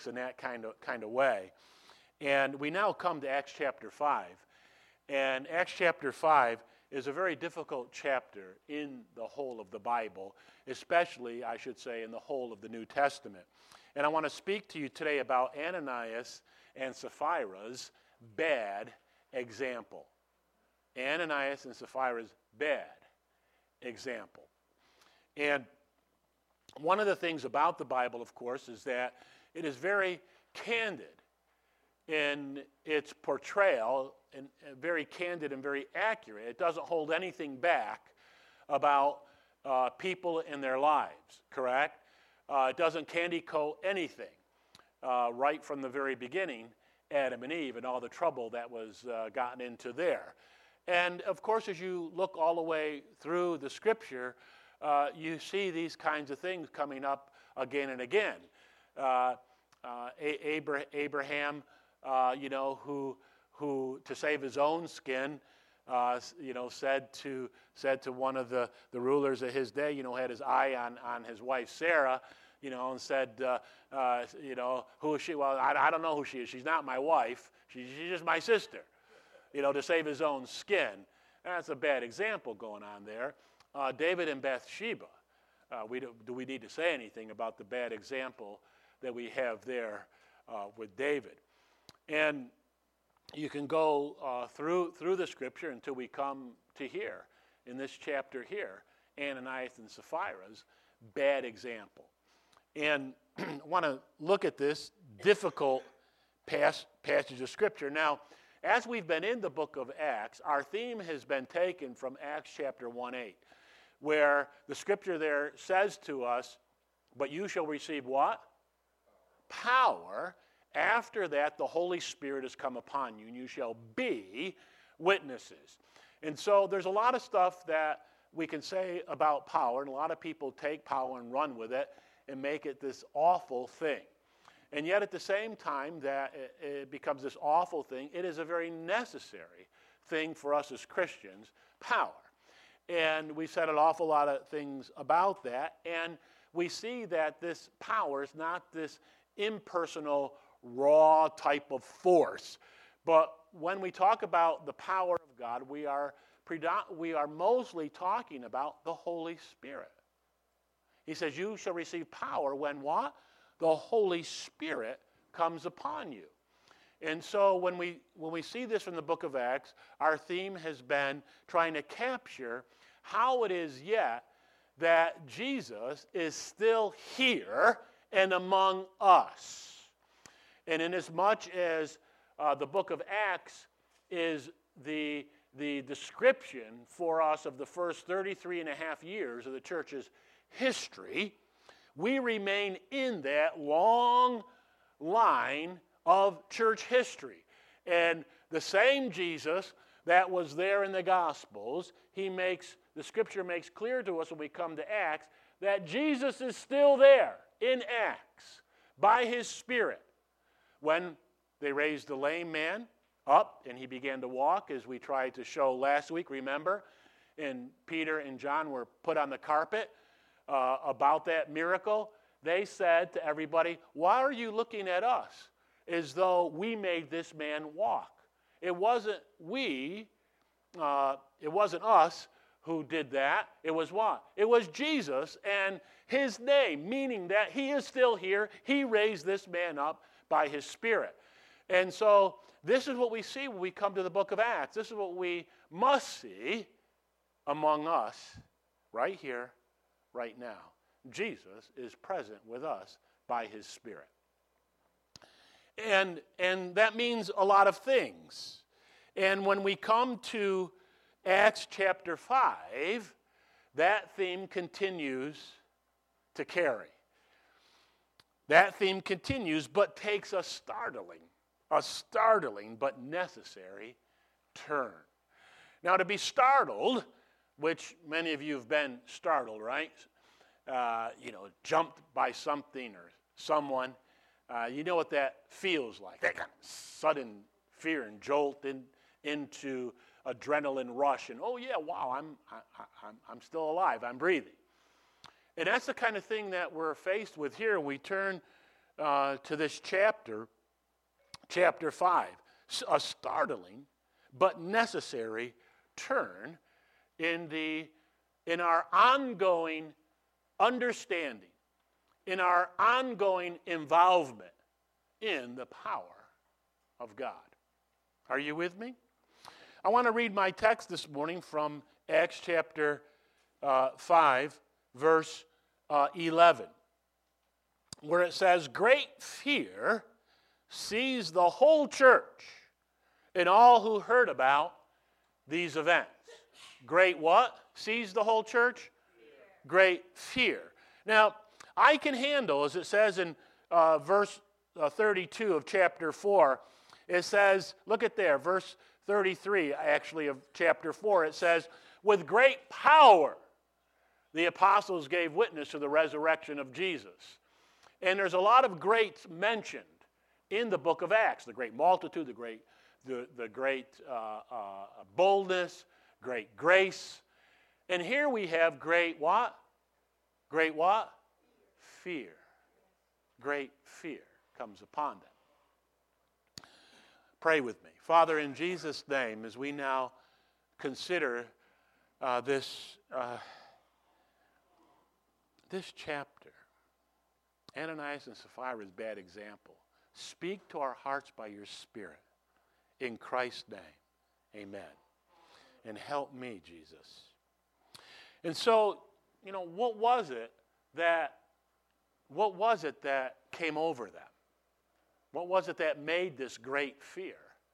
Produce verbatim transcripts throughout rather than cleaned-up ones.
in that kind of kind of way. And we now come to Acts chapter five. And Acts chapter five is a very difficult chapter in the whole of the Bible, especially, I should say, in the whole of the New Testament. And I want to speak to you today about Ananias and Sapphira's bad example. Ananias and Sapphira's bad example. And one of the things about the Bible, of course, is that it is very candid in its portrayal, and very candid and very accurate. It doesn't hold anything back about uh, people and their lives, correct? Uh, it doesn't candy coat anything uh, right from the very beginning, Adam and Eve, and all the trouble that was uh, gotten into there. And, of course, as you look all the way through the Scripture, uh, you see these kinds of things coming up again and again. Uh, uh, Abra- Abraham, uh, you know, who, who to save his own skin, uh, you know, said to said to one of the, the rulers of his day, you know, had his eye on, on his wife Sarah, you know, and said, uh, uh, you know, who is she? Well, I, I don't know who she is. She's not my wife. She, she's just my sister. You know, to save his own skin. That's a bad example going on there. Uh, David and Bathsheba. Uh, we do, do we need to say anything about the bad example that we have there uh, with David? And you can go uh, through through the Scripture until we come to here, in this chapter here, Ananias and Sapphira's bad example. And I want to look at this difficult pas- passage of Scripture. Now, as we've been in the book of Acts, our theme has been taken from Acts chapter one eight, where the Scripture there says to us, but you shall receive what? Power. After that, the Holy Spirit has come upon you, and you shall be witnesses. And so there's a lot of stuff that we can say about power, and a lot of people take power and run with it and make it this awful thing. And yet at the same time that it becomes this awful thing, it is a very necessary thing for us as Christians, power. And we said an awful lot of things about that, and we see that this power is not this impersonal, raw type of force. But when we talk about the power of God, we are, predom- we are mostly talking about the Holy Spirit. He says, you shall receive power when what? The Holy Spirit comes upon you. And so when we when we see this from the book of Acts, our theme has been trying to capture how it is yet that Jesus is still here and among us. And inasmuch as uh, the book of Acts is the, the description for us of the first thirty-three and a half years of the church's history, we remain in that long line of church history. And the same Jesus that was there in the Gospels, he makes, the Scripture makes clear to us when we come to Acts, that Jesus is still there in Acts by his Spirit. When they raised the lame man up and he began to walk, as we tried to show last week, remember? And Peter and John were put on the carpet uh, about that miracle. They said to everybody, why are you looking at us as though we made this man walk? It wasn't we, uh, it wasn't us who did that. It was what? It was Jesus and his name, meaning that he is still here. He raised this man up by his Spirit. And so this is what we see when we come to the book of Acts. This is what we must see among us right here, right now. Jesus is present with us by his Spirit. And, and that means a lot of things. And when we come to Acts chapter five, that theme continues to carry. That theme continues, but takes a startling, a startling but necessary turn. Now, to be startled, which many of you have been startled, right? Uh, you know, jumped by something or someone. Uh, you know what that feels like. That kind of sudden fear and jolt in, into adrenaline rush. And, oh, yeah, wow, I'm, I, I'm, I'm still alive. I'm breathing. And that's the kind of thing that we're faced with here. We turn uh, to this chapter, chapter five, a startling but necessary turn in the in our ongoing understanding, in our ongoing involvement in the power of God. Are you with me? I want to read my text this morning from Acts chapter uh, five, verse uh, eleven, where it says, "Great fear seized the whole church and all who heard about these events." Great what? Seized the whole church? Fear. Great fear. Now, I can handle, as it says in uh, verse uh, thirty-two of chapter four, it says, look at there, verse thirty-three actually of chapter four, it says, "With great power the apostles gave witness to the resurrection of Jesus." And there's a lot of greats mentioned in the book of Acts. The great multitude, the great, the, the great uh, uh, boldness, great grace. And here we have great what? Great what? Fear. Great fear comes upon them. Pray with me. Father, in Jesus' name, as we now consider uh, this, uh, this chapter, Ananias and Sapphira's bad example, speak to our hearts by your Spirit. In Christ's name, amen. And help me, Jesus. And so, you know, what was it that, what was it that came over them? What was it that made this great fear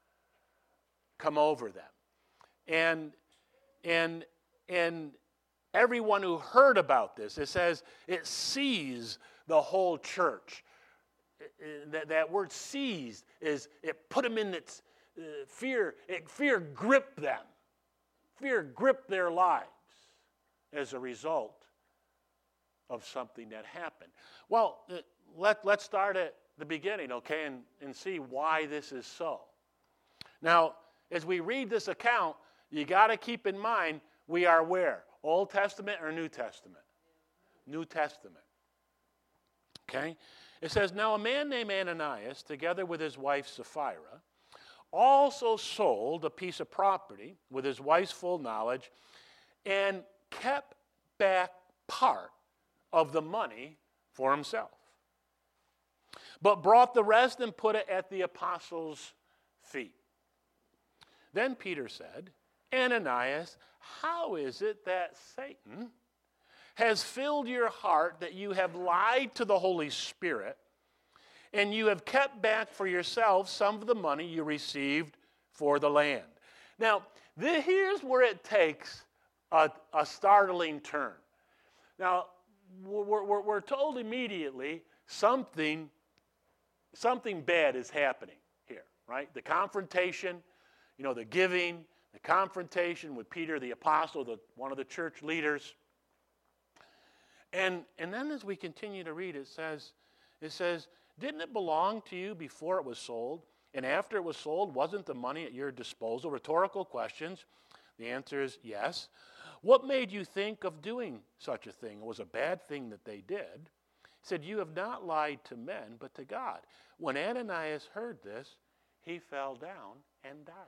come over them? And, and, and everyone who heard about this, it says it seized the whole church. That, that word seized is, it put them in its uh, fear, it, fear gripped them. Fear gripped their lives as a result of something that happened. Well, let, let's start at the beginning, okay, and, and see why this is so. Now, as we read this account, you got to keep in mind, we are where? Old Testament or New Testament? New Testament. Okay? It says, "Now a man named Ananias, together with his wife Sapphira, also sold a piece of property with his wife's full knowledge and kept back part of the money for himself, but brought the rest and put it at the apostles' feet. Then Peter said, 'Ananias, how is it that Satan has filled your heart that you have lied to the Holy Spirit and you have kept back for yourself some of the money you received for the land?'" Now, the, here's where it takes a, a startling turn. Now, we're, we're, we're told immediately something, something bad is happening here, right? The confrontation, you know, the giving, the confrontation with Peter the apostle, the, one of the church leaders. And, and then as we continue to read, it says, it says, "Didn't it belong to you before it was sold? And after it was sold, wasn't the money at your disposal?" Rhetorical questions. The answer is yes. "What made you think of doing such a thing? It was a bad thing that they did." He said, "You have not lied to men, but to God." When Ananias heard this, he fell down and died.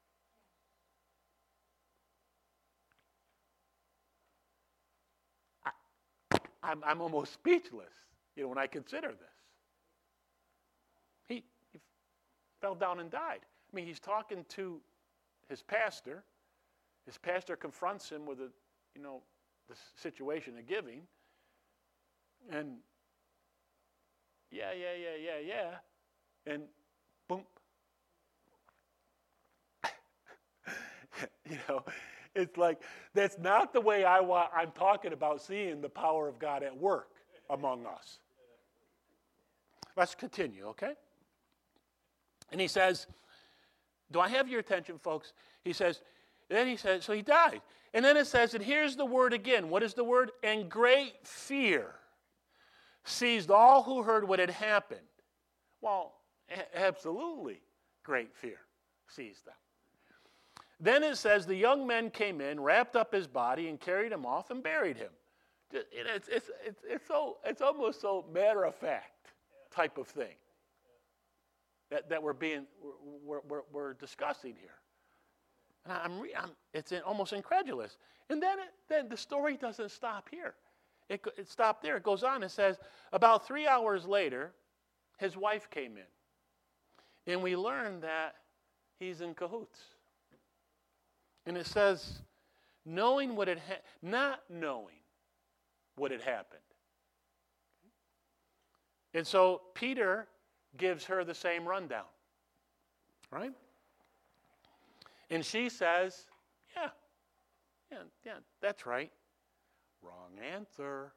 I, I'm, I'm almost speechless, you know, when I consider this. He, he fell down and died. I mean, he's talking to his pastor. His pastor confronts him with a, you know, the situation of giving. And yeah, yeah, yeah, yeah, yeah. And boom. You know, it's like, that's not the way I want, I'm talking about seeing the power of God at work among us. Let's continue, okay? And he says, do I have your attention, folks? He says, then he says, so he died. And then it says, and here's the word again. What is the word? "And great fear seized all who heard what had happened." Well, a- absolutely great fear seized them. Then it says, the young men came in, wrapped up his body, and carried him off and buried him. It's, it's, it's, it's, so, it's almost so matter of fact. type of thing that, that we're being we're, we're, we're discussing here. And I'm, re- I'm it's in, almost incredulous. And then it, then the story doesn't stop here. It, it stopped there. It goes on. It says about three hours later, his wife came in, and we learned that he's in cahoots. And it says, knowing what had ha- not knowing what had happened. And so Peter gives her the same rundown, right? And she says, yeah, yeah, yeah, that's right. Wrong answer.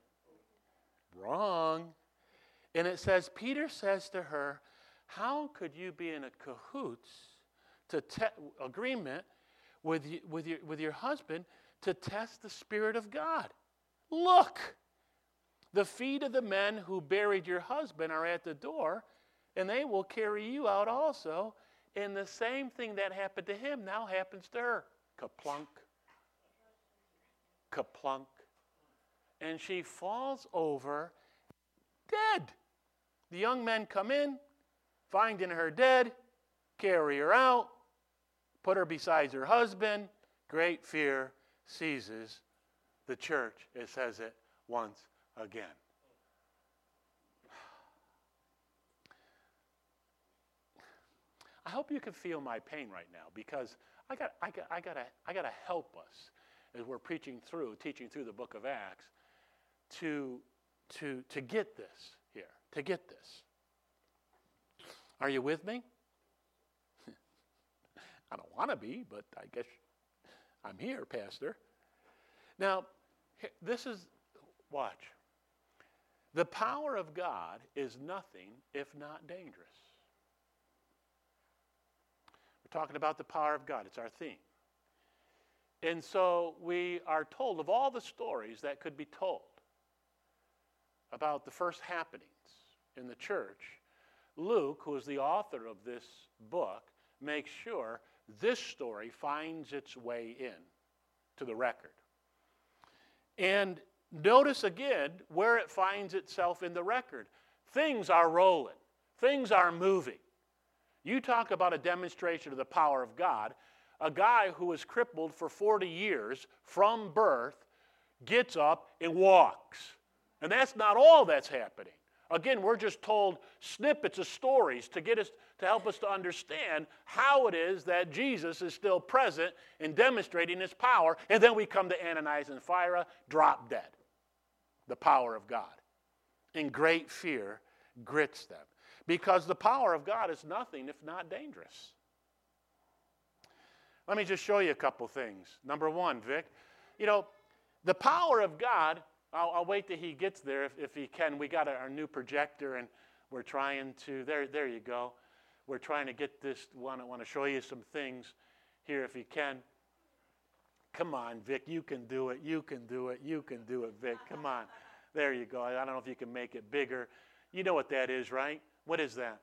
Wrong. And it says, Peter says to her, how could you be in a cahoots to te- agreement with, you, with, your, with your husband to test the Spirit of God? Look, the feet of the men who buried your husband are at the door, and they will carry you out also. And the same thing that happened to him now happens to her. Kaplunk. Kaplunk. And she falls over dead. The young men come in, finding her dead, carry her out, put her beside her husband. Great fear seizes the church. It says it once again. I hope you can feel my pain right now, because I got I got I got to I got to help us as we're preaching through, teaching through the book of Acts to to to get this here, to get this. Are you with me? I don't want to be, but I guess I'm here, Pastor. Now, this is, watch. The power of God is nothing if not dangerous. We're talking about the power of God. It's our theme. And so we are told of all the stories that could be told about the first happenings in the church. Luke, who is the author of this book, makes sure this story finds its way in to the record. And notice again where it finds itself in the record. Things are rolling. Things are moving. You talk about a demonstration of the power of God. A guy who was crippled for forty years from birth gets up and walks. And that's not all that's happening. Again, we're just told snippets of stories to get us to help us to understand how it is that Jesus is still present and demonstrating his power. And then we come to Ananias and Sapphira, drop dead. The power of God. And great fear grits them. Because the power of God is nothing if not dangerous. Let me just show you a couple things. Number one, Vic, you know, the power of God, I'll, I'll wait till he gets there if, if he can. We got our new projector and we're trying to, there, there you go. We're trying to get this, want to, want to show you some things here if he can. Come on, Vic, you can do it, you can do it, you can do it, Vic, come on. There you go. I don't know if you can make it bigger. You know what that is, right? What is that?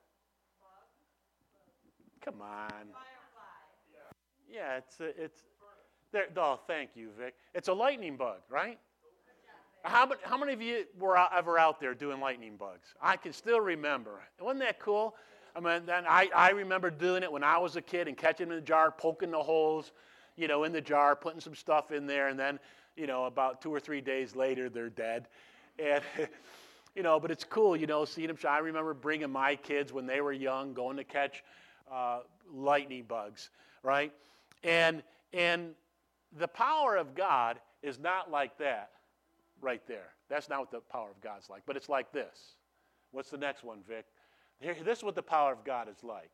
Come on. Yeah, it's, a, it's, there. Oh, thank you, Vic. It's a lightning bug, right? How many, how many of you were ever out there doing lightning bugs? I can still remember. Wasn't that cool? I mean, then I, I remember doing it when I was a kid and catching them in the jar, poking the holes, you know, in the jar, putting some stuff in there, and then, you know, about two or three days later, they're dead. And, you know, but it's cool, you know, seeing them. I remember bringing my kids when they were young, going to catch uh, lightning bugs, right? And and the power of God is not like that right there. That's not what the power of God's like. But it's like this. What's the next one, Vic? Here, this is what the power of God is like.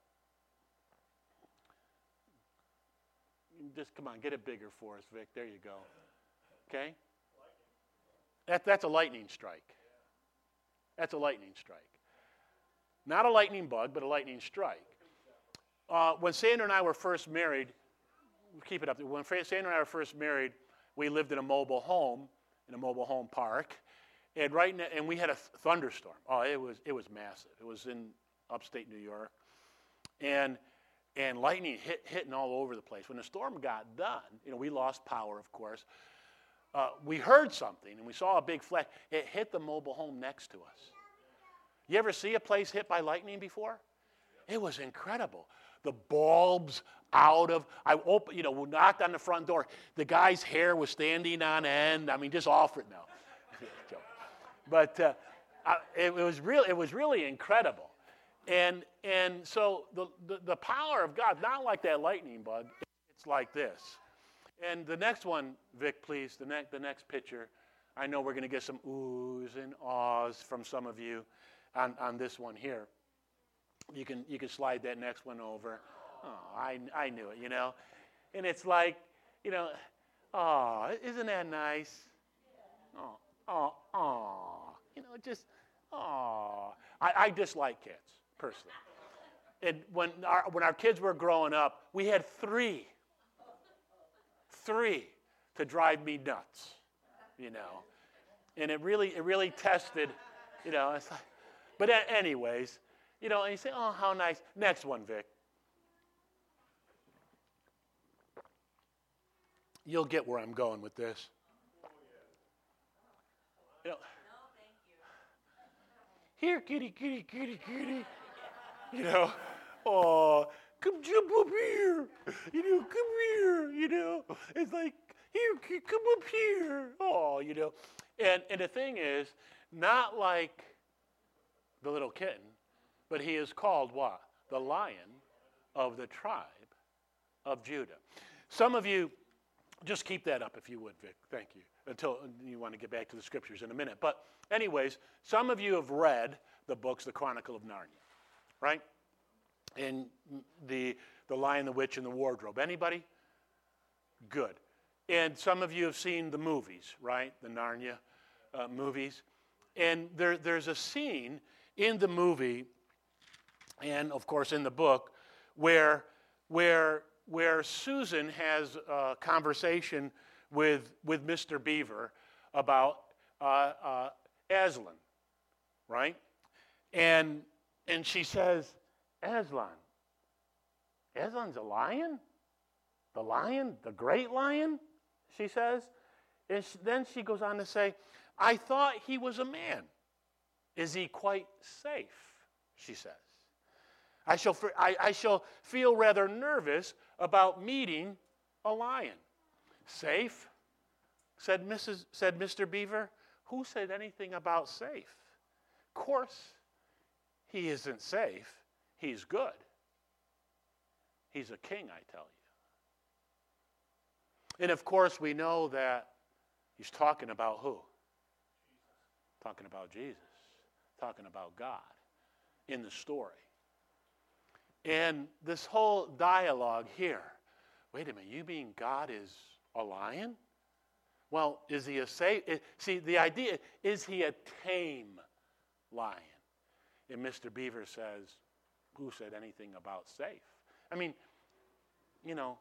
Just come on, get it bigger for us, Vic. There you go. Okay? That, that's a lightning strike. That's a lightning strike. Not a lightning bug, but a lightning strike. Uh, when Sandra and I were first married, keep it up. When Sandra and I were first married, we lived in a mobile home, in a mobile home park, and right now, and we had a th- thunderstorm. Oh, it was it was massive. It was in upstate New York, and and lightning hit hitting all over the place. When the storm got done, you know, we lost power, of course. Uh, we heard something, and we saw a big flash. It hit the mobile home next to us. You ever see a place hit by lightning before? It was incredible. The bulbs out of, I opened, you know, knocked on the front door. The guy's hair was standing on end. I mean, just off it now. But uh, I, it, it was really, it was really incredible. And and so the, the, the power of God, not like that lightning bug, it's like this. And the next one, Vic, please, the, ne- the next picture. I know we're going to get some oohs and ahs from some of you on, on this one here. You can you can slide that next one over. Oh, I, I knew it, you know. And it's like, you know, oh, isn't that nice? Oh, oh, oh. You know, just, oh. I, I dislike cats, personally. And when our, when our kids were growing up, we had three. Three to drive me nuts, you know. And it really, it really tested, you know. It's like, but a- anyways, you know, and you say, oh, how nice. Next one, Vic. You'll get where I'm going with this. You know, here, kitty, kitty, kitty, kitty. You know, oh, come jump up here. You know, come here. You know, it's like, here, come up here. Oh, you know. And, and the thing is, not like the little kitten, but he is called what? The Lion of the tribe of Judah. Some of you, just keep that up if you would, Vic. Thank you. Until you want to get back to the scriptures in a minute. But anyways, some of you have read the books, the Chronicle of Narnia, right? And the, the Lion, the Witch, and the Wardrobe. Anybody? Good. And some of you have seen the movies, right? The Narnia uh, movies. And there, there's a scene in the movie, and of course in the book, where, where, where Susan has a conversation with, with Mister Beaver about uh, uh, Aslan, right? And, and she says, Aslan, Aslan's a lion? The lion? The great lion? She says. And she, then she goes on to say, I thought he was a man. Is he quite safe? She says. I shall, I, I shall feel rather nervous about meeting a lion. Safe? Said Missus said Mister Beaver. Who said anything about safe? Of course, he isn't safe. He's good. He's a king, I tell you. And of course, we know that he's talking about who? Talking about Jesus. Talking about God in the story. And this whole dialogue here, wait a minute, you mean God is a lion? Well, is he a safe? See, the idea, is he a tame lion? And Mister Beaver says, who said anything about safe? I mean, you know,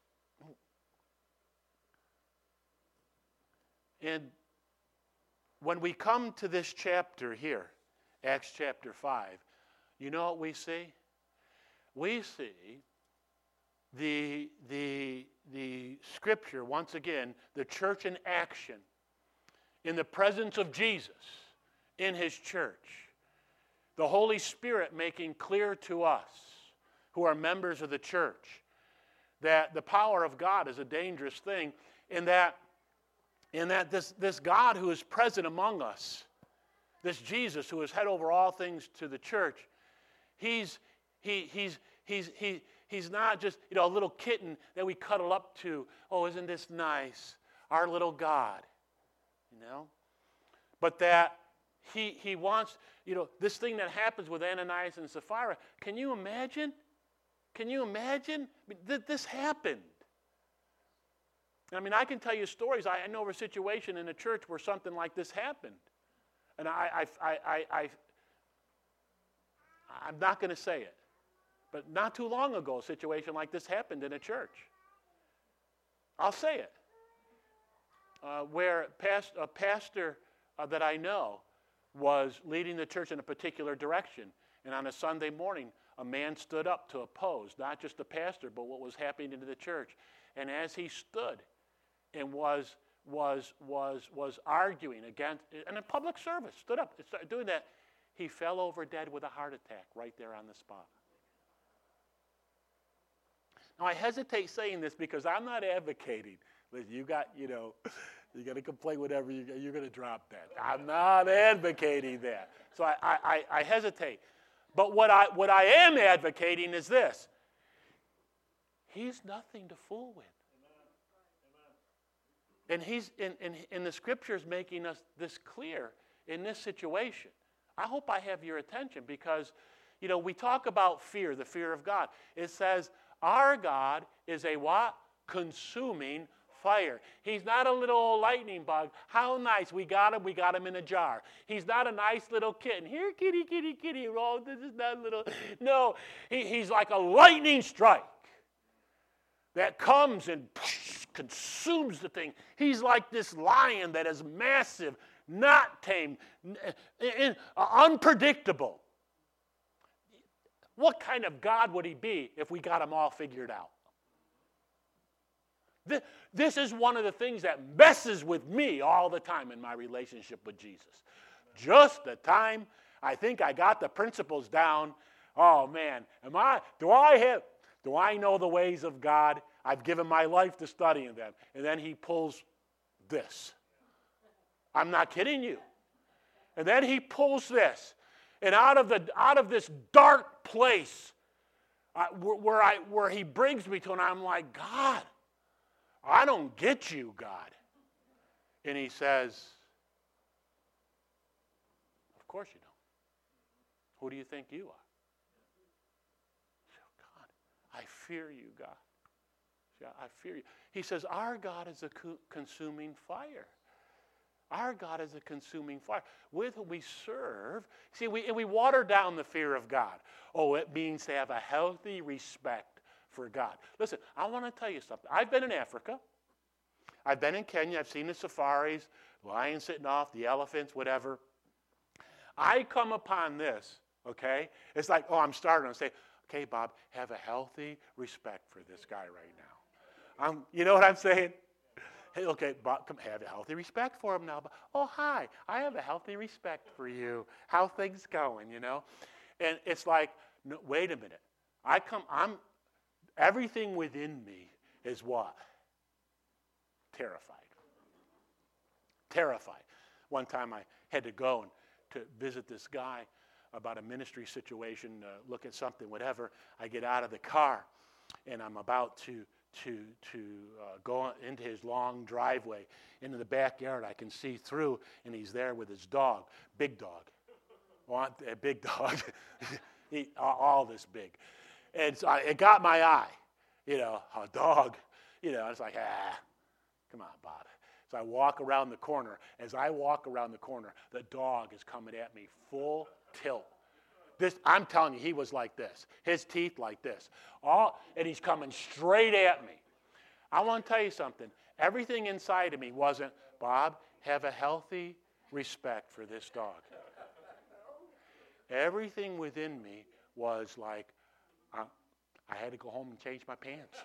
and when we come to this chapter here, Acts chapter five, you know what we see? We see the, the, the scripture, once again, the church in action, in the presence of Jesus, in his church. The Holy Spirit making clear to us, who are members of the church, that the power of God is a dangerous thing, and that, and that this, this God who is present among us, this Jesus who is head over all things to the church, he's, he, he's, he's, he, he's not just, you know, a little kitten that we cuddle up to. Oh, isn't this nice? Our little God, you know? But that he, he wants, you know, this thing that happens with Ananias and Sapphira, can you imagine? Can you imagine? I mean, th- this happened. I mean, I can tell you stories. I, I know of a situation in a church where something like this happened. And I, I, I, I, I I'm not going to say it. But not too long ago, a situation like this happened in a church. I'll say it. Uh, where past, a pastor uh, that I know was leading the church in a particular direction. And on a Sunday morning, a man stood up to oppose, not just the pastor, but what was happening in the church. And as he stood and was, was, was, was arguing against, in a public service, stood up, started doing that, he fell over dead with a heart attack right there on the spot. Now, I hesitate saying this because I'm not advocating. Listen, you got, you know, you're going to complain whatever, you, you're going to drop that. I'm not advocating that. So I, I, I hesitate. But what I, what I am advocating is this. He's nothing to fool with. And he's in, in, in the scriptures making us this clear in this situation. I hope I have your attention because, you know, we talk about fear, the fear of God. It says, our God is a what? Consuming fire. He's not a little old lightning bug. How nice. We got him. We got him in a jar. He's not a nice little kitten. Here, kitty, kitty, kitty. Oh, this is not little. No, he, he's like a lightning strike that comes and consumes the thing. He's like this lion that is massive, not tame, unpredictable. What kind of God would he be if we got him all figured out? This is one of the things that messes with me all the time in my relationship with Jesus. Just the time I think I got the principles down, oh man, am I, do I have, do I know the ways of God? I've given my life to studying them. And then he pulls this. I'm not kidding you. And then he pulls this. And out of the out of this dark place uh, where, where I where he brings me to, and I'm like, God, I don't get you, God. And he says, of course you don't. Who do you think you are? God, I fear you, God. I fear you. He says, our God is a co- consuming fire. Our God is a consuming fire. With whom we serve. See, we, and we water down the fear of God. Oh, it means to have a healthy respect for God. Listen, I want to tell you something. I've been in Africa. I've been in Kenya. I've seen the safaris, lions sitting off, the elephants, whatever. I come upon this, okay? It's like, oh, I'm starting to say, okay, Bob, have a healthy respect for this guy right now. I'm, you know what I'm saying? Hey, okay, Bob, come have a healthy respect for him now. Oh, hi, I have a healthy respect for you. How things going, you know? And it's like, no, wait a minute. I come, I'm, everything within me is what? Terrified. Terrified. One time I had to go and to visit this guy about a ministry situation, uh, look at something, whatever. I get out of the car, and I'm about to to to uh, go into his long driveway into the backyard. I can see through, and he's there with his dog, big dog, want a big dog, he, all this big, and so I, it got my eye, you know, a dog, you know. It's like, ah, come on, Bob. So I walk around the corner. As I walk around the corner, the dog is coming at me full tilt. This, I'm telling you, he was like this. His teeth like this. All, and he's coming straight at me. I want to tell you something. Everything inside of me wasn't, Bob, have a healthy respect for this dog. Everything within me was like, uh, I had to go home and change my pants.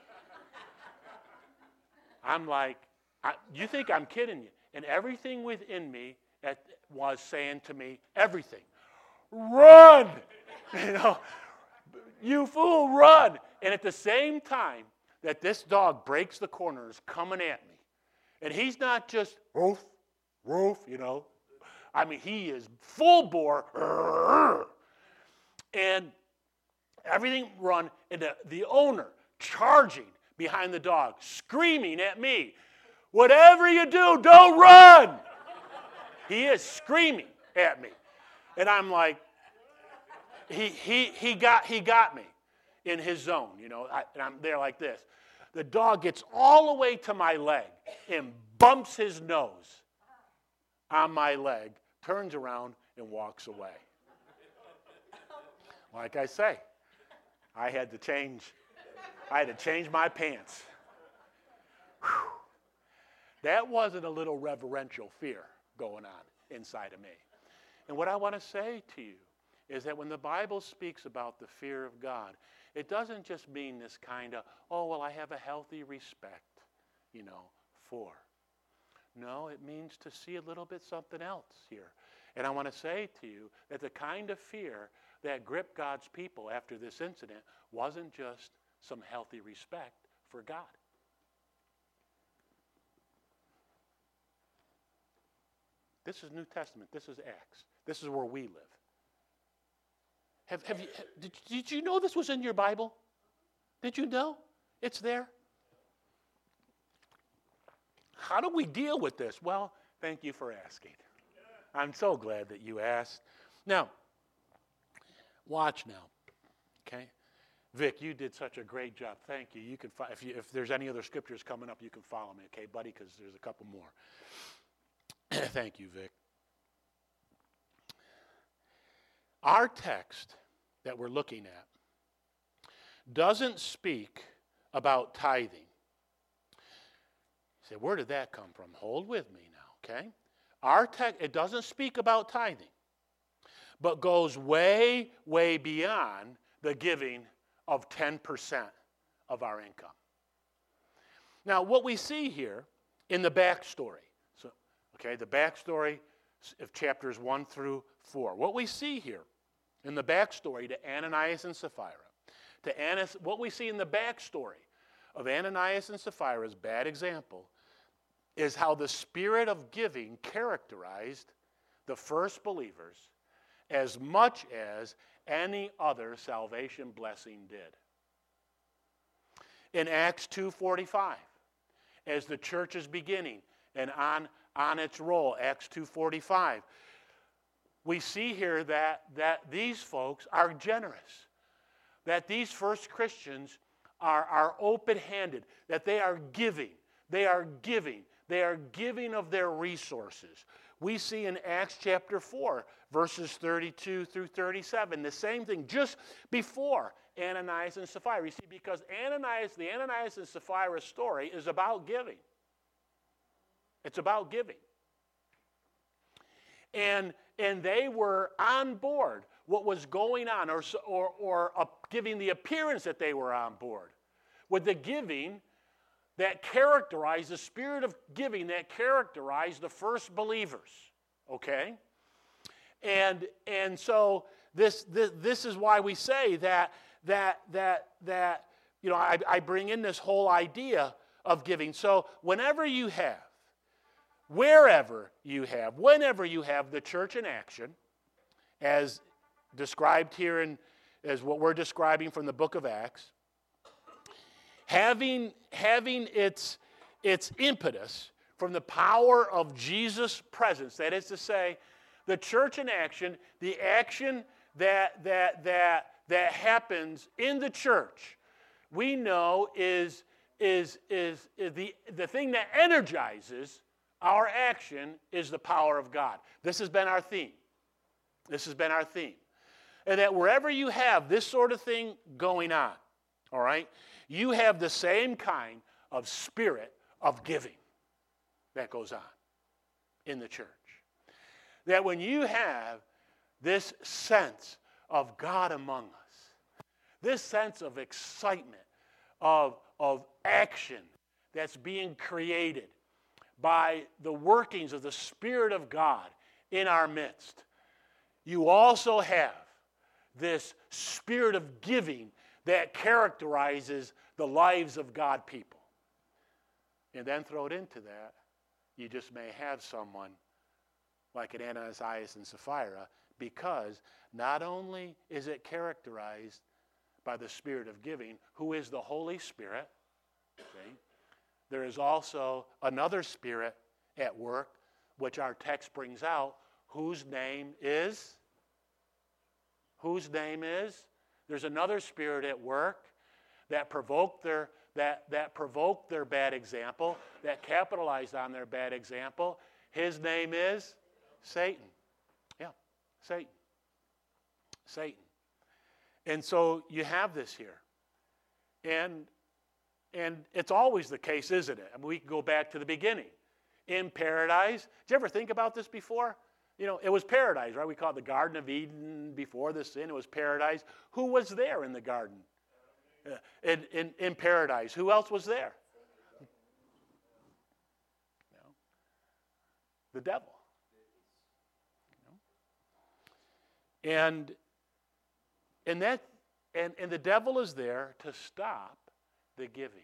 I'm like, I, you think I'm kidding you? And everything within me that was saying to me, everything. Run! You know, you fool, run! And at the same time that this dog breaks the corners coming at me, and he's not just roof, roof, you know. I mean, he is full bore, and everything run, and the, the owner charging behind the dog, screaming at me, whatever you do, don't run! He is screaming at me. And I'm like, he he he got he got me in his zone, you know. I, and I'm there like this. The dog gets all the way to my leg and bumps his nose on my leg, turns around and walks away. Like I say, I had to change. I had to change my pants. Whew. That wasn't a little reverential fear going on inside of me. And what I want to say to you is that when the Bible speaks about the fear of God, it doesn't just mean this kind of, oh, well, I have a healthy respect, you know, for. No, it means to see a little bit something else here. And I want to say to you that the kind of fear that gripped God's people after this incident wasn't just some healthy respect for God. This is New Testament. This is Acts. This is where we live. Have, have you, did, did you know this was in your Bible? Did you know? It's there. How do we deal with this? Well, thank you for asking. I'm so glad that you asked. Now, watch now, okay? Vic, you did such a great job. Thank you. You can if, you, if there's any other scriptures coming up, you can follow me, okay, buddy? Because there's a couple more. Thank you, Vic. Our text that we're looking at doesn't speak about tithing. You say, where did that come from? Hold with me now, okay? Our text, it doesn't speak about tithing, but goes way, way beyond the giving of ten percent of our income. Now, what we see here in the backstory, so, okay, the backstory of chapters one through four, what we see here in the backstory to Ananias and Sapphira, to Annas, what we see in the backstory of Ananias and Sapphira's bad example is how the spirit of giving characterized the first believers as much as any other salvation blessing did. In Acts two forty-five, as the church is beginning and on, on its roll, Acts two forty-five, we see here that, that these folks are generous, that these first Christians are, are open-handed, that they are giving, they are giving, they are giving of their resources. We see in Acts chapter four, verses thirty-two through thirty-seven, the same thing just before Ananias and Sapphira. You see, because Ananias, the Ananias and Sapphira story is about giving. It's about giving. And, and they were on board what was going on, or, or, or uh, giving the appearance that they were on board with the giving that characterized, the spirit of giving that characterized the first believers, okay? And, and so this, this, this is why we say that, that, that, that you know, I, I bring in this whole idea of giving. So whenever you have, wherever you have, whenever you have the church in action, as described here in, as what we're describing from the book of Acts, having, having its, its impetus from the power of Jesus' presence, that is to say, the church in action, the action that, that, that, that happens in the church, we know is, is, is, is the, the thing that energizes our action is the power of God. This has been our theme. This has been our theme. And that wherever you have this sort of thing going on, all right, you have the same kind of spirit of giving that goes on in the church. That when you have this sense of God among us, this sense of excitement, of, of action that's being created by the workings of the Spirit of God in our midst, you also have this spirit of giving that characterizes the lives of God people. And then throw it into that, you just may have someone like an Ananias and Sapphira, because not only is it characterized by the spirit of giving, who is the Holy Spirit, okay, there is also another spirit at work, which our text brings out, whose name is, whose name is, there's another spirit at work that provoked their, that, that provoked their bad example, that capitalized on their bad example. His name is Satan. Yeah, Satan. Satan. And so you have this here. And, and it's always the case, isn't it? I mean, we can go back to the beginning. In paradise, did you ever think about this before? You know, it was paradise, right? We call it the Garden of Eden before the sin. It was paradise. Who was there in the garden? Uh, in, in, in paradise. Who else was there? You know, the devil. You know? And and that and, and the devil is there to stop the giving.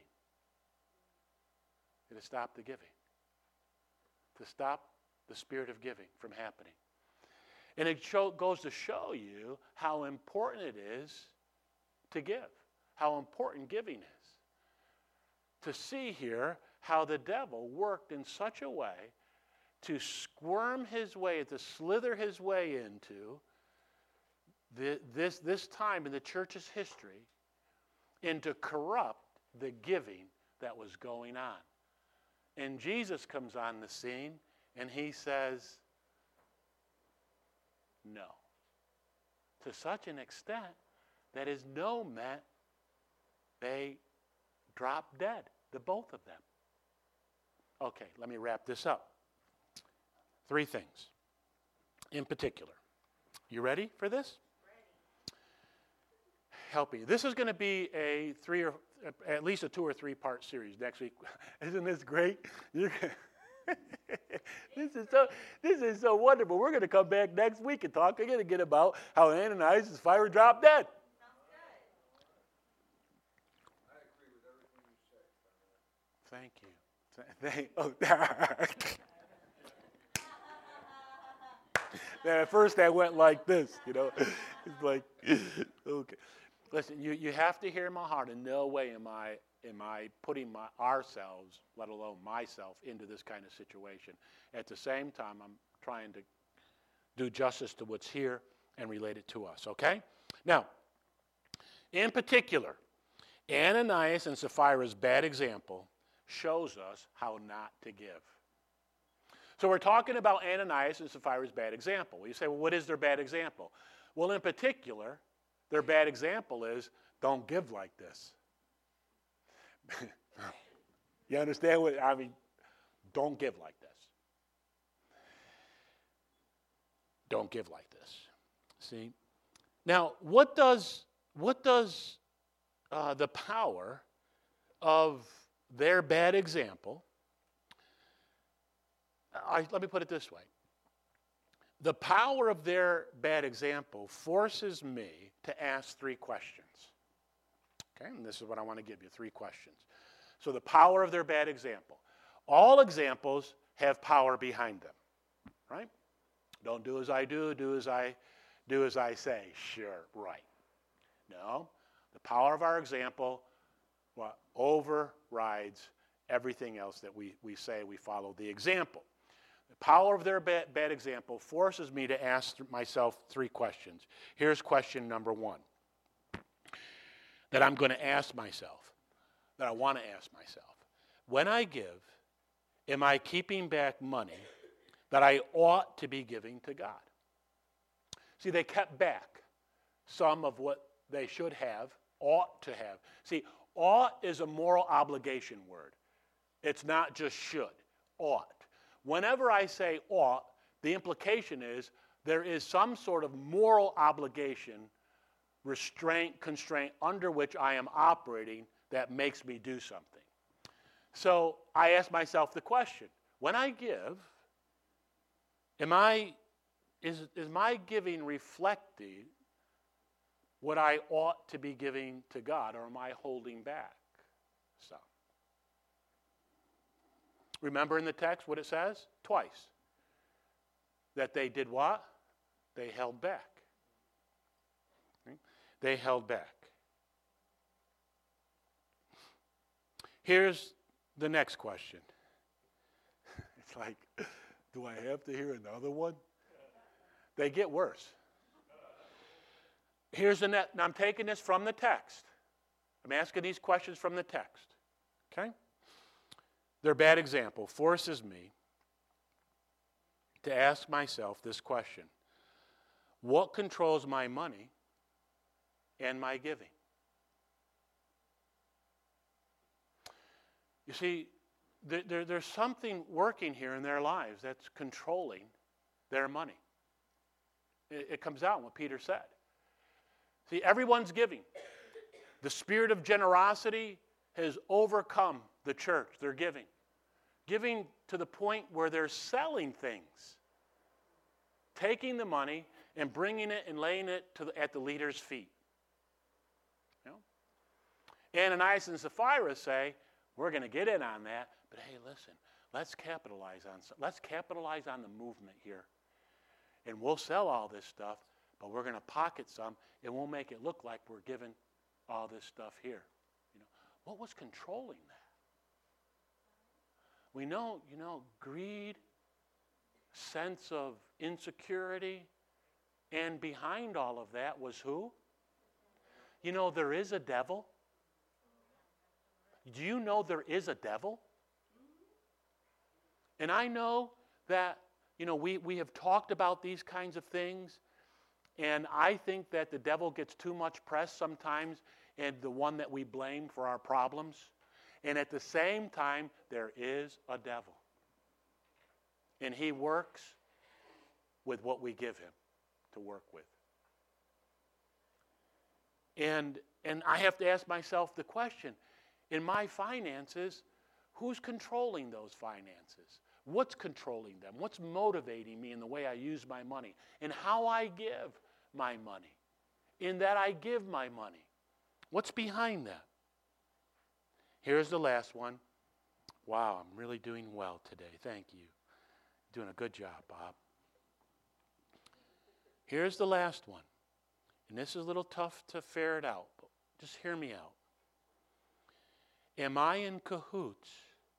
To stop the giving. To stop the spirit of giving from happening. And it show, goes to show you how important it is to give. How important giving is. To see here how the devil worked in such a way to squirm his way, to slither his way into the, this, this time in the church's history and to corrupt the giving that was going on. And Jesus comes on the scene and he says, no. To such an extent that his no meant they dropped dead, the both of them. Okay, let me wrap this up. Three things in particular. You ready for this? Ready. Help me. This is going to be a three or at least a two or three part series next week. Isn't this great? You're this is so this is so wonderful. We're going to come back next week and talk again again about how Ananias and Sapphira dropped dead. Thank you. Thank, oh, now, at first I went like this, you know. It's like, okay. Listen, you, you have to hear my heart. In no way am I am I putting my ourselves, let alone myself, into this kind of situation. At the same time, I'm trying to do justice to what's here and relate it to us, okay? Now, in particular, Ananias and Sapphira's bad example shows us how not to give. So we're talking about Ananias and Sapphira's bad example. You say, well, what is their bad example? Well, in particular, their bad example is don't give like this. You understand what I mean? Don't give like this. Don't give like this. See? Now, what does what does uh, the power of their bad example, I, let me put it this way. The power of their bad example forces me to ask three questions. Okay, and this is what I want to give you, three questions. So the power of their bad example. All examples have power behind them, right? Don't do as I do, do as I do as I say. Sure, right. No, the power of our example well, overrides everything else that we, we say we follow the example. The power of their bad, bad example forces me to ask myself three questions. Here's question number one that I'm going to ask myself, that I want to ask myself. When I give, am I keeping back money that I ought to be giving to God? See, they kept back some of what they should have, ought to have. See, ought is a moral obligation word. It's not just should, ought. Whenever I say ought, the implication is there is some sort of moral obligation, restraint, constraint under which I am operating that makes me do something. So I ask myself the question, when I give, am I, is, is my giving reflecting what I ought to be giving to God, or am I holding back some? Remember in the text what it says? Twice. That they did what? They held back. They held back. Here's the next question. It's like, do I have to hear another one? They get worse. Here's the net. Now I'm taking this from the text. I'm asking these questions from the text. Okay? Their bad example forces me to ask myself this question. What controls my money and my giving? You see, there, there, there's something working here in their lives that's controlling their money. It, it comes out in what Peter said. See, everyone's giving. The spirit of generosity has overcome the church. They're giving. Giving to the point where they're selling things. Taking the money and bringing it and laying it to the, at the leader's feet. You know? Ananias and Sapphira say, we're going to get in on that, but hey, listen, let's capitalize on let's capitalize on the movement here. And we'll sell all this stuff, but we're going to pocket some, and we'll make it look like we're giving all this stuff here. You know, what was controlling that? We know, you know, greed, sense of insecurity, and behind all of that was who? You know, there is a devil. Do you know there is a devil? And I know that, you know, we, we have talked about these kinds of things, and I think that the devil gets too much press sometimes, and the one that we blame for our problems. And at the same time, there is a devil. And he works with what we give him to work with. And, and I have to ask myself the question, in my finances, who's controlling those finances? What's controlling them? What's motivating me in the way I use my money? And how I give my money? In that I give my money. What's behind that? Here's the last one. Wow, I'm really doing well today. Thank you. Doing a good job, Bob. Here's the last one. And this is a little tough to ferret out, but just hear me out. Am I in cahoots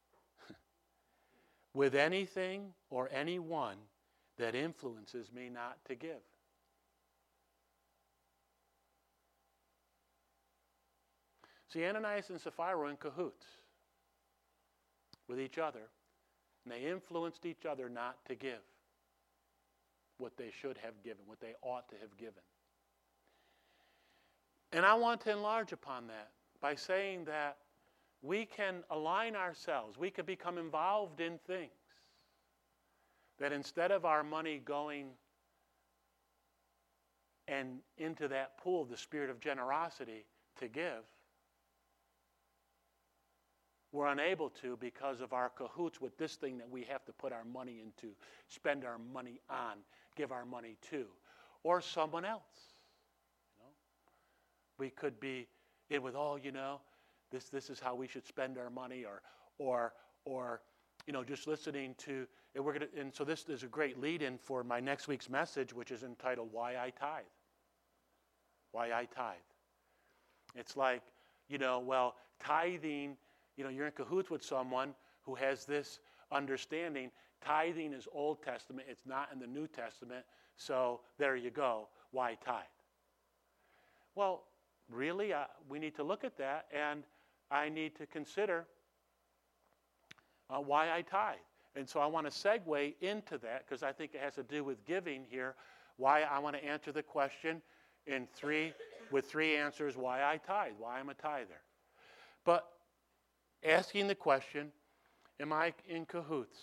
with anything or anyone that influences me not to give? See, Ananias and Sapphira were in cahoots with each other, and they influenced each other not to give what they should have given, what they ought to have given. And I want to enlarge upon that by saying that we can align ourselves, we can become involved in things that instead of our money going and into that pool of the spirit of generosity to give, we're unable to because of our cahoots with this thing that we have to put our money into, spend our money on, give our money to, or someone else. You know? We could be in with, oh, you know, this this is how we should spend our money, or or or you know, just listening to, and we're gonna, and so this is a great lead-in for my next week's message, which is entitled Why I Tithe. Why I Tithe. It's like, you know, well, tithing, you know, you're in cahoots with someone who has this understanding. Tithing is Old Testament. It's not in the New Testament. So there you go. Why tithe? Well, really, uh, we need to look at that, and I need to consider uh, why I tithe. And so I want to segue into that because I think it has to do with giving here. Why I want to answer the question in three, with three answers, why I tithe, why I'm a tither. But asking the question, am I in cahoots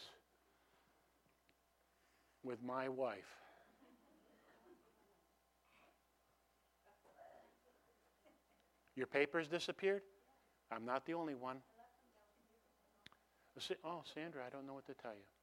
with my wife? Your papers disappeared? I'm not the only one. Oh, Sandra, I don't know what to tell you.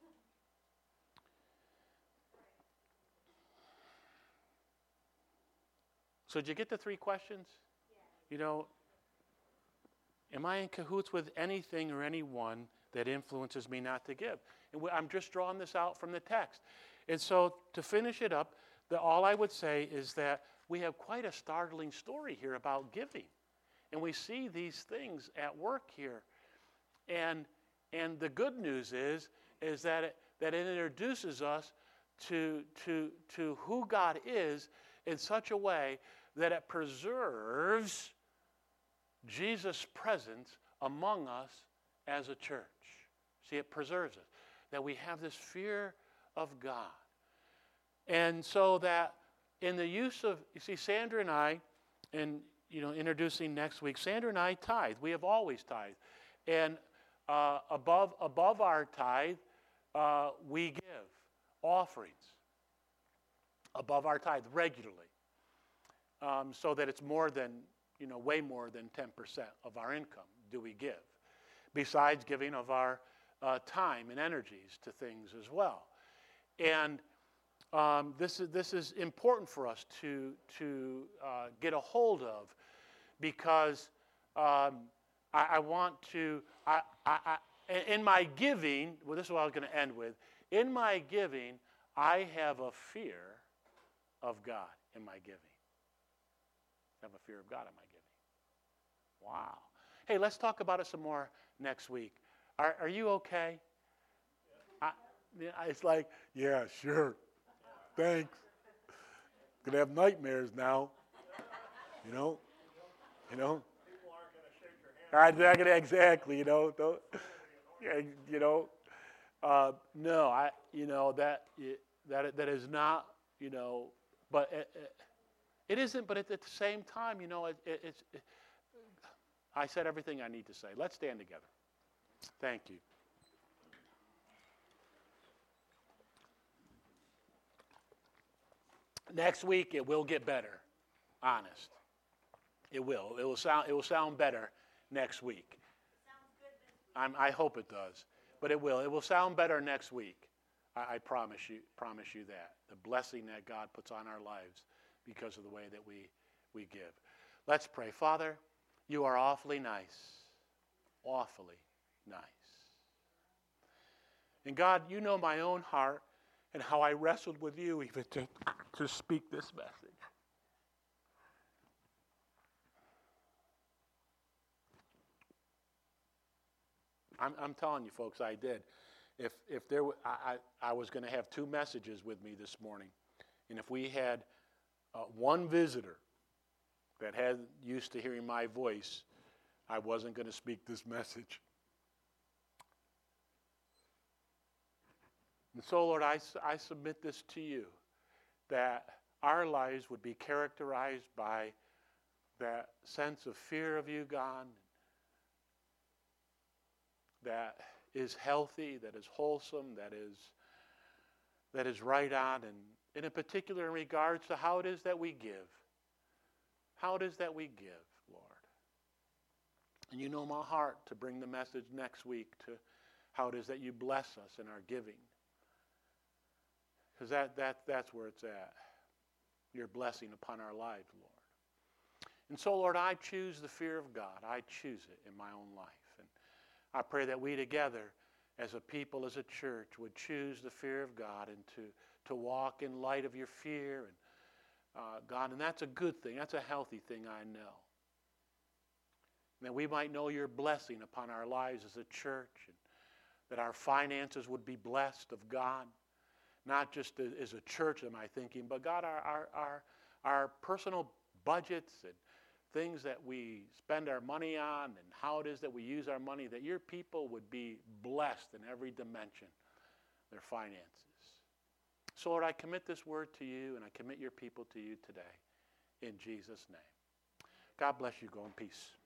So did you get the three questions? Yeah. You know, am I in cahoots with anything or anyone that influences me not to give? And I'm just drawing this out from the text. And so to finish it up, the, all I would say is that we have quite a startling story here about giving. And we see these things at work here. And and the good news is, is that it, that it introduces us to, to, to who God is in such a way that it preserves Jesus' presence among us as a church. See, it preserves us. That we have this fear of God. And so that in the use of, you see, Sandra and I, and you know, introducing next week, Sandra and I tithe. We have always tithe. And uh, above above our tithe, uh, we give offerings. Above our tithe regularly. Um, so that it's more than, you know, way more than ten percent of our income do we give. Besides giving of our uh, time and energies to things as well. And um, this is this is important for us to to uh, get a hold of, because um, I, I want to. I, I, I, in my giving, well, this is what I was going to end with. In my giving, I have a fear of God in my giving. I have a fear of God in my giving. Wow. Hey, let's talk about it some more next week. Are, are you okay? I, it's like, yeah, sure. Thanks. Gonna have nightmares now. You know? You know? People aren't going to shake your hand. Exactly, exactly, you know. Don't, yeah, you know. Uh, no, I, you know, that that that is not, you know, but it, it isn't. But at, at the same time, you know, it, it, it's. It, I said everything I need to say. Let's stand together. Thank you. Next week it will get better. Honest, it will. It will sound. It will sound better next week. I'm, I hope it does, but it will. It will sound better next week. I, I promise you. Promise you that the blessing that God puts on our lives because of the way that we we give. Let's pray. Father, you are awfully nice, awfully nice. And God, you know my own heart and how I wrestled with you even to, to speak this message. I'm, I'm telling you, folks, I did. If if there, w- I, I, I was going to have two messages with me this morning, and if we had uh, one visitor that had used to hearing my voice, I wasn't going to speak this message. And so, Lord, I, I submit this to you, that our lives would be characterized by that sense of fear of you, God, that is healthy, that is wholesome, that is that is right on, and in particular in regards to how it is that we give. How it is that we give, Lord. And you know my heart to bring the message next week to how it is that you bless us in our giving. Because that, that, that's where it's at. Your blessing upon our lives, Lord. And so, Lord, I choose the fear of God. I choose it in my own life. And I pray that we together, as a people, as a church, would choose the fear of God and to, to walk in light of your fear. And uh, God, and that's a good thing. That's a healthy thing, I know. And that we might know your blessing upon our lives as a church, and that our finances would be blessed of God. Not just as a church, am I thinking, but God, our, our, our, our personal budgets and things that we spend our money on and how it is that we use our money, that your people would be blessed in every dimension, their finances. So, Lord, I commit this word to you, and I commit your people to you today. In Jesus' name. God bless you. Go in peace.